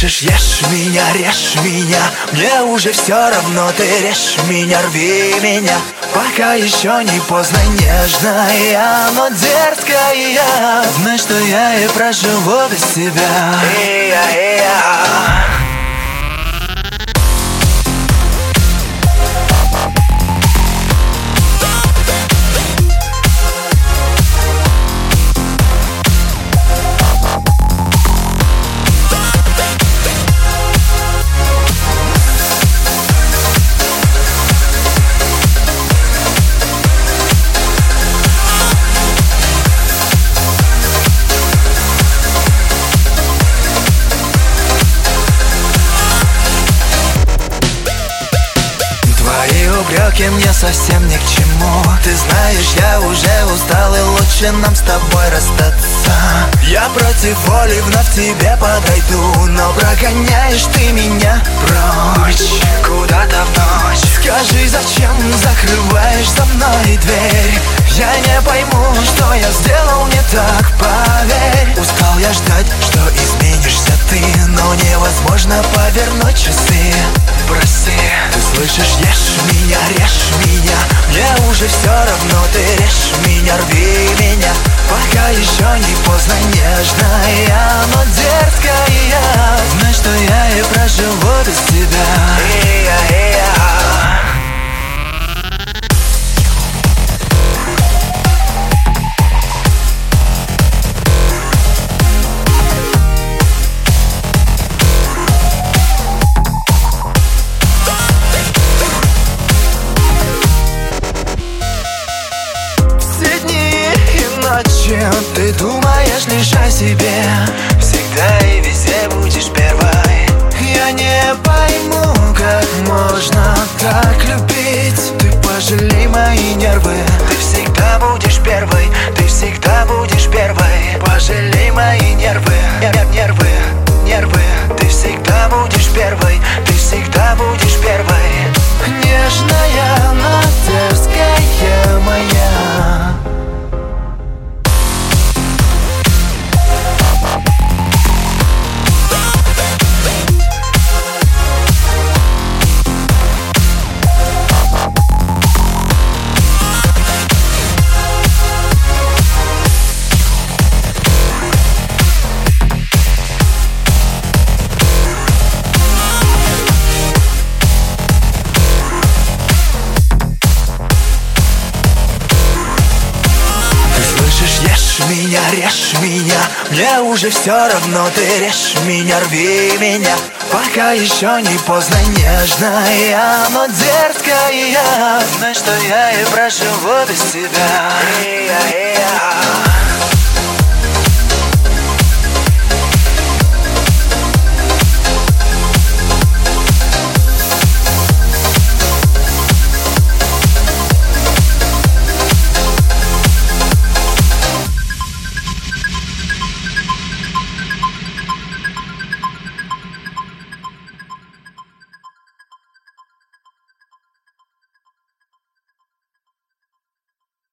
слышишь, ешь меня, режь меня. Мне уже все равно, ты режь меня, рви меня. Пока еще не поздно, нежная, но дерзкая. Знай, что я и проживу без тебя. Упреки мне совсем ни к чему. Ты знаешь, я уже устал, и лучше нам с тобой расстаться. Я против воли вновь тебе подойду, но прогоняешь ты меня прочь, куда-то в ночь. Скажи, зачем закрываешь за мной дверь? Я не пойму, что я сделал не так, поверь. Устал я ждать, что изменишься ты, но невозможно повернуть часы. Прости, ты слышишь, ешь меня, режь меня. Мне уже все равно, ты режь меня, рви меня. Пока еще не поздно, нежная, но дерзкая. Знай, что я и проживу без тебя. Ты думаешь лишь о себе, всегда и везде будешь первой. Я не пойму, как можно так любить. Ты пожалей мои нервы. Ты всегда будешь первой, ты всегда будешь первой. Пожалей мои нервы, нервы, нервы. Ты всегда будешь первой, ты всегда будешь первой. Нежная, но дерзкая моя. Меня, режь меня. Мне уже все равно, ты режь меня, рви меня. Пока еще не поздно, нежная, но дерзкая. Знай, что я и проживу без тебя.